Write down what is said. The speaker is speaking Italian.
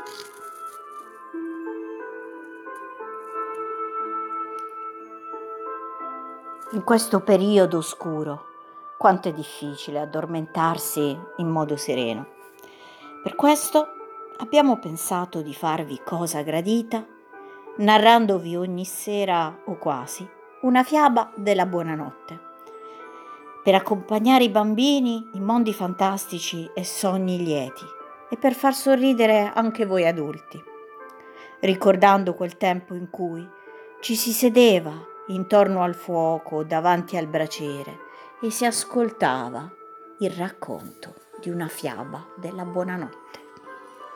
In questo periodo oscuro, quanto è difficile addormentarsi in modo sereno. Per questo abbiamo pensato di farvi cosa gradita, narrandovi ogni sera o quasi una fiaba della buonanotte, per accompagnare i bambini in mondi fantastici e sogni lieti e per far sorridere anche voi adulti, ricordando quel tempo in cui ci si sedeva intorno al fuoco davanti al braciere e si ascoltava il racconto di una fiaba della buonanotte.